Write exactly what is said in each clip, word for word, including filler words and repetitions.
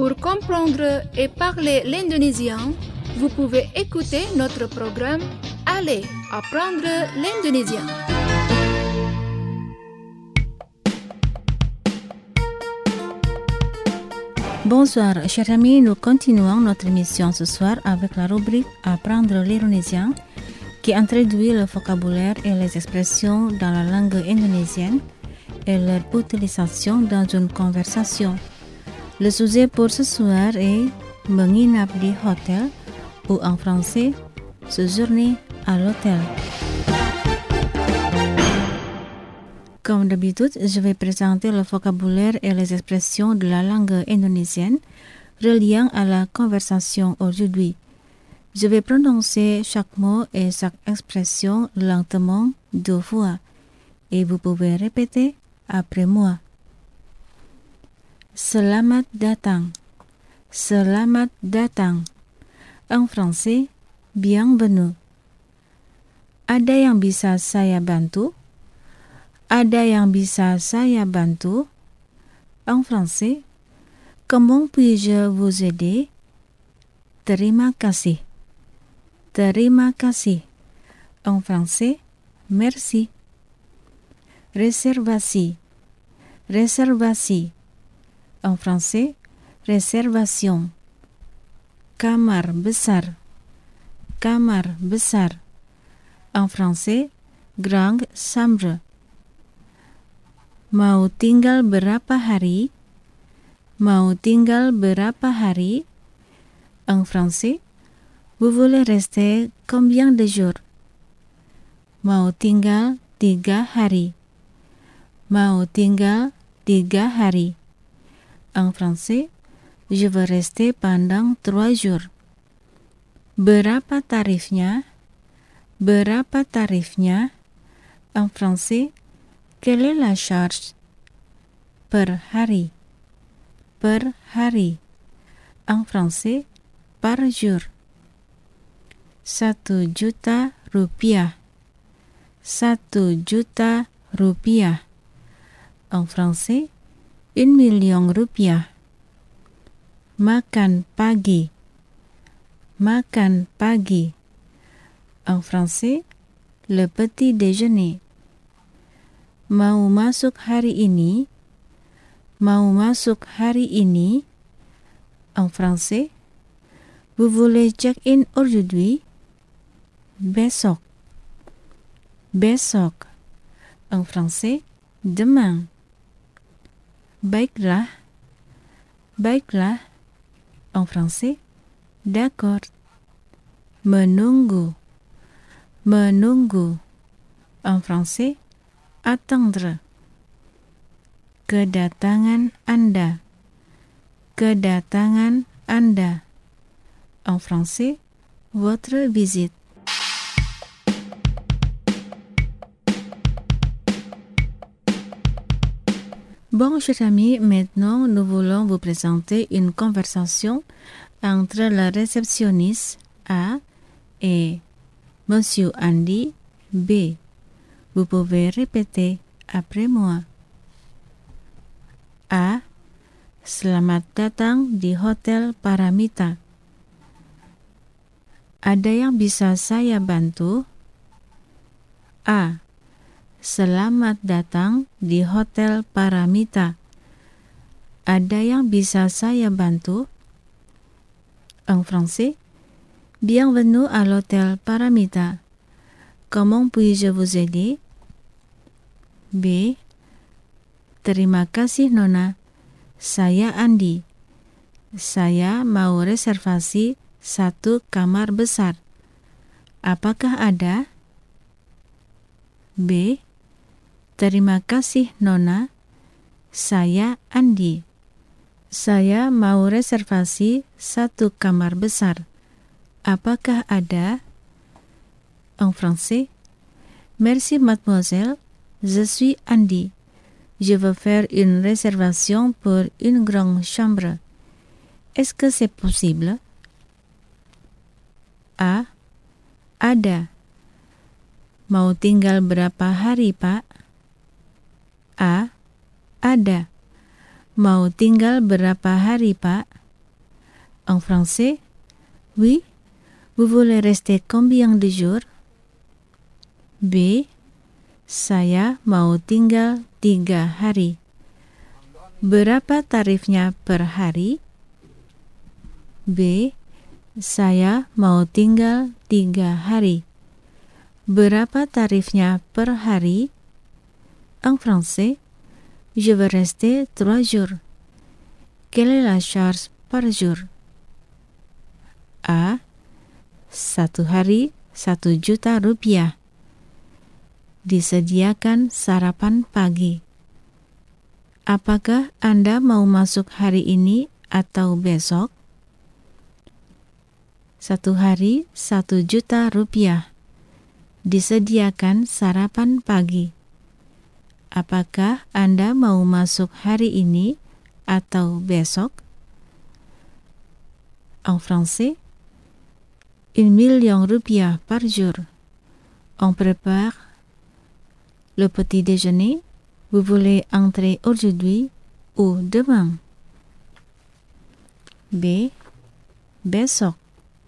Pour comprendre et parler l'indonésien, vous pouvez écouter notre programme Allez apprendre l'indonésien. Bonsoir, chers amis, nous continuons notre émission ce soir avec la rubrique Apprendre l'indonésien qui introduit le vocabulaire et les expressions dans la langue indonésienne et leur utilisation dans une conversation. Le sujet pour ce soir est menginap di hotel ou en français séjourner à l'hôtel. Comme d'habitude, je vais présenter le vocabulaire et les expressions de la langue indonésienne reliant à la conversation aujourd'hui. Je vais prononcer chaque mot et chaque expression lentement deux fois et vous pouvez répéter après moi. Selamat datang. Selamat datang. En français, bienvenue. Ada yang bisa saya bantu? Ada yang bisa saya bantu? En français, comment puis-je vous aider? Terima kasih. Terima kasih. En français, merci. Réservasi. Réservasi. En français, réservation. Kamar besar. Kamar besar. En français, grande chambre. Mau tinggal berapa hari? Mau tinggal berapa hari? En français, vous voulez rester combien de jours? Mau tinggal tiga hari. Mau tinggal tiga hari. En français, je veux rester pendant trois jours. Berapa tarifnya? Berapa tarifnya? En français, quelle est la charge? Per hari. Per hari. En français, par jour. Satu juta rupiah. Satu juta rupiah. En français, un million rupiah. Makan pagi. Makan pagi. En français, le petit déjeuner. Mau masuk hari ini? Mau masuk hari ini? En français, vous voulez check-in aujourd'hui? Besok. Besok. En français, demain. Baiklah. Baiklah. En français, d'accord. Menunggu. Menunggu. En français, attendre. Kedatangan Anda. Kedatangan Anda. En français, votre visite. Bon, chers amis, maintenant nous voulons vous présenter une conversation entre la réceptionniste A et Monsieur Andy B. Vous pouvez répéter après moi. A. Selamat datang di Hotel Paramita. Ada yang bisa saya bantu? A. Selamat datang di Hotel Paramita. Ada yang bisa saya bantu? En français, bienvenue à l'hôtel Paramita. Comment puis-je vous aider? B. Terima kasih Nona. Saya Andi. Saya mau reservasi satu kamar besar. Apakah ada? B. Terima kasih Nona. Saya Andi. Saya mau reservasi satu kamar besar. Apakah ada? En français, merci mademoiselle. Je suis Andy. Je veux faire une réservation pour une grande chambre. Est-ce que c'est possible? A. Ada. Mau tinggal berapa hari, Pak? A. Ada. Mau tinggal berapa hari, Pak? En français, oui, vous voulez rester combien de jours? B. Saya mau tinggal tiga hari. Berapa tarifnya per hari? B. Saya mau tinggal tiga hari. Berapa tarifnya per hari? En français, je veux rester trois jours. Quelle est la charge par jour? A. Satu hari satu juta rupiah. Disediakan sarapan pagi. Apakah Anda mau masuk hari ini atau besok? Satu hari satu juta rupiah. Disediakan sarapan pagi. Apakah Anda mau masuk hari ini atau besok? En français, un million rupiah par jour. On prépare le petit déjeuner. Vous voulez entrer aujourd'hui ou demain? B. Besok.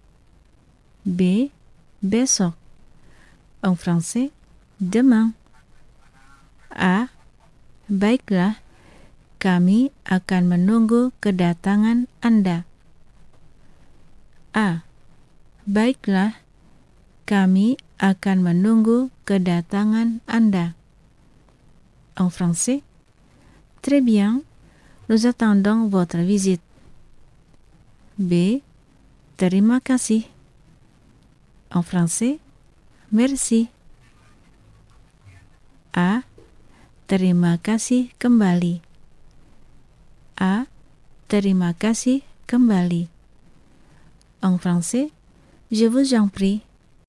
B. Besok. En français, demain. A. Baiklah, kami akan menunggu kedatangan Anda. A. Baiklah, kami akan menunggu kedatangan Anda. En français, très bien, nous attendons votre visite. B. Terima kasih. En français, merci. A. Terima kasih kembali. A. Terima kasih kembali. En français, je vous en prie.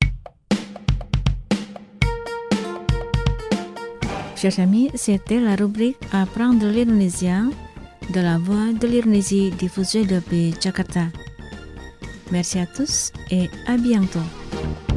Chers amis, c'était la rubrique Apprendre l'Indonésien de la Voix de l'Indonésie diffusée depuis Jakarta. Merci à tous et à bientôt.